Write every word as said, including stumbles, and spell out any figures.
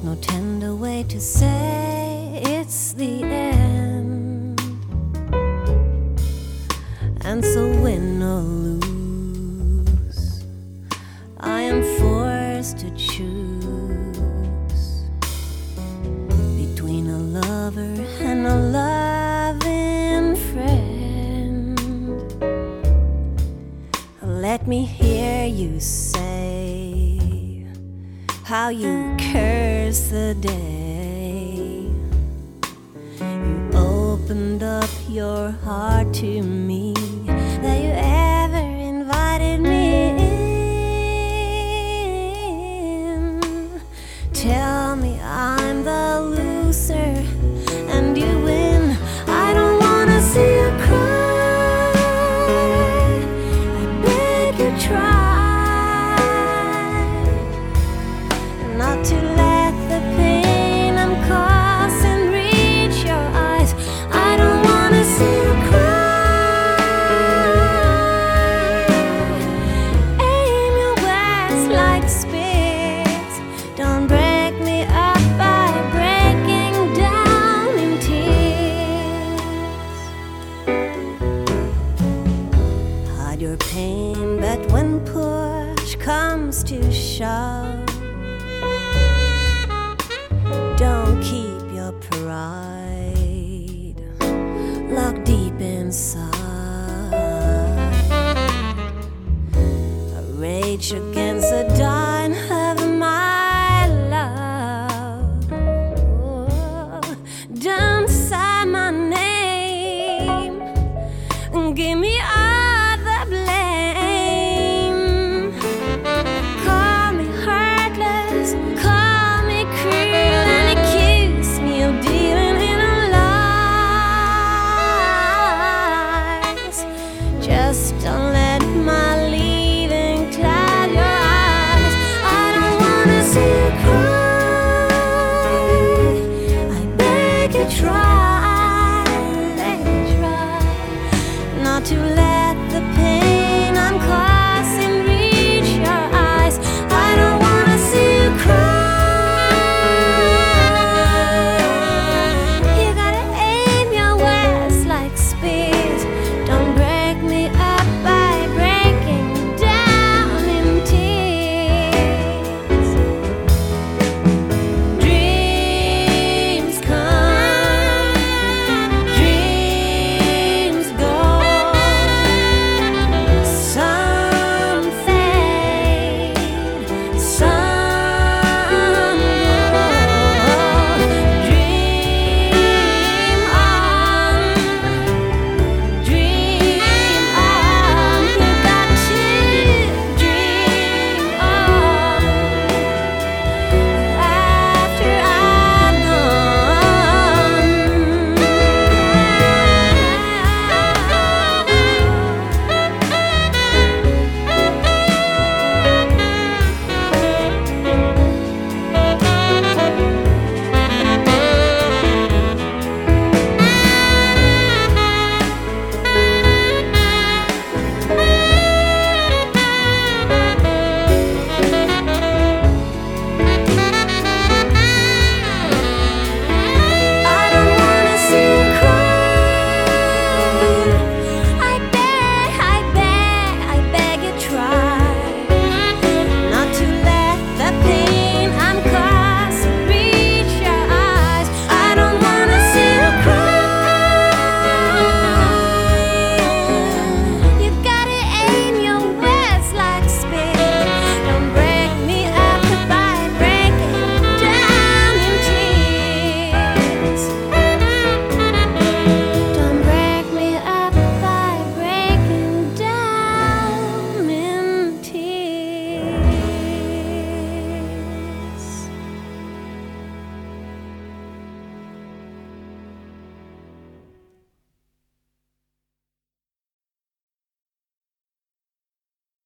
no tender way to say it's the end. And so win or lose, I am forced to choose between a lover and a loving friend. Let me hear you say how you curse the day you opened up your heart to me, that you ever invited me in. Tell me I'm the loser and you win. I don't wanna see you cry, I beg you try not to let the pain I'm causing reach your eyes. I don't wanna see you cry. Aim your words like spears, don't break me up by breaking down in tears. Hide your pain, but when push comes to shove, don't keep your pride locked deep inside. A rage against the dying of my love. Oh, don't sign my name and give me all the blame. Call me heartless, call me cruel, and accuse me of dealing in lies. Just don't let my leaving cloud your eyes. I don't wanna see you cry.